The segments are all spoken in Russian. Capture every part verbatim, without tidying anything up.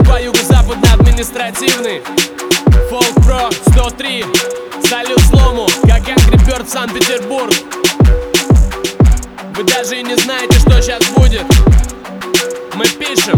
Москва, юго-западный административный. Folk Pro сто три. Салют злому, как Angry Bird в Санкт-Петербург. Вы даже и не знаете, что сейчас будет. Мы пишем.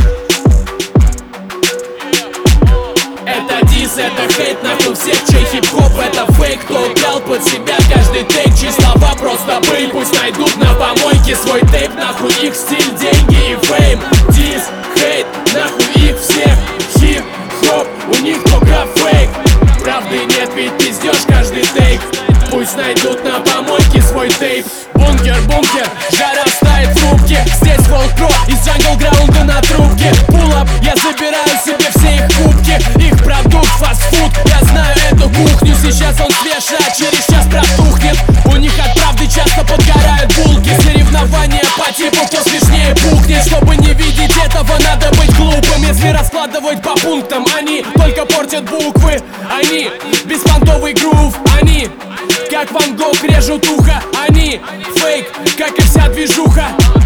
Это дис, это хейт, нахуй всех, чей хип-хоп это фейк. Кто украл под себя каждый тейк, чьи слова просто были. Пусть найдут на помойке свой тейп, нахуй их стиль, деньги и фейм. Дис, хейт, нахуй их всех, хип-хоп, у них только фейк. Правды нет, ведь пиздешь каждый тейк. Пусть найдут на помойке свой тейп. Бункер, бункер, жара стает в рубке. Здесь Folk Pro из джангл граунда на трубке. Пулап, я забираю себе все их кубки. Их продукт фастфуд, я знаю эту кухню. Сейчас он свеж, а через час протухнет. У них от правды часто подгорают булки. Соревнования по типу, кто смешнее пухнет. Чтобы не видеть этого, надо быть глупым. Если раскладывать по пунктам, они только портят буквы. Они беспонтовый грув, они как Ван Гог режут ухо. Они фейк, как и вся движуха.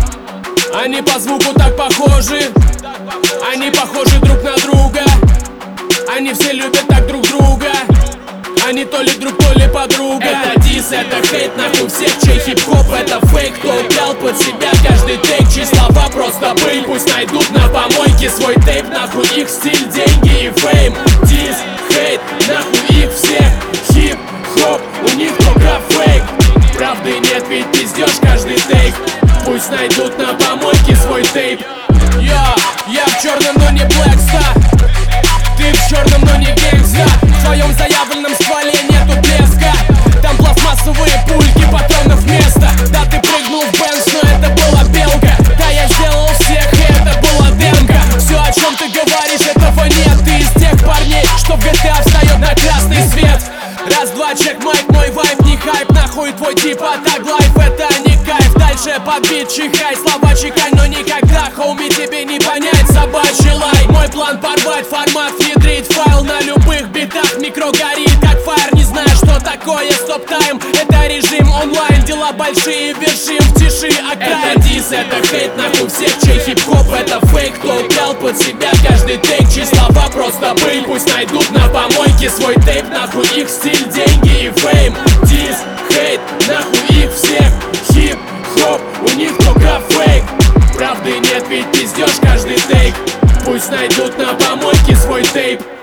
Они по звуку так похожи. Они похожи друг на друга. Они все любят так друг друга. Они то ли друг, то ли подруга. Это дис, это хейт, нахуй всех, чей хип-хоп это фейк. Кто украл под себя каждый тейк, чьи слова просто были. Пусть найдут на помойке свой тейп, нахуй их стиль, деньги и фейм. Дис, хейт, нахуй их всех, хип-хоп, у них только фейк. Правды нет, ведь пиздешь каждый тейк. Пусть найдут на помойке свой тейп. Я, я в черном, но не блэкста. Ты в черном, но не геймста. В твоем заявленном стволе нету блеска. Там пластмассовые пульки, патронов место. Да, ты прыгнул в Бенз, но это была белка. Да, я сделал всех, и это была демка. Все, о чем ты говоришь, этого нет. Ты из тех парней, что в джи ти эй встает на красный свет. Раз, два, чек, майк, мой вайп, не хайп. Нахуй твой типа так лайф, это не кайф. Дальше подбит, чихай, слова чекай, но никогда, хоуми, тебе не понять собачий лай. Мой план порвать формат, внедрить файл на любых битах. Микро горит, как фаер, не знаю, что такое стоп-тайм. Это режим онлайн, дела большие, вершим в тиши окраин. Это дис, это хейт, нахуй всех, чей хип-хоп это фейк. Кто украл под себя каждый тейк, чьи слова просто были. Пусть найдут на помойке свой тейп, нахуй их стиль, деньги и фейм. Дис, хейт, нахуй их всех, хип-хоп, у них только фейк. Правды нет, ведь пиздешь каждый тейк. Пусть найдут на помойке свой тейп.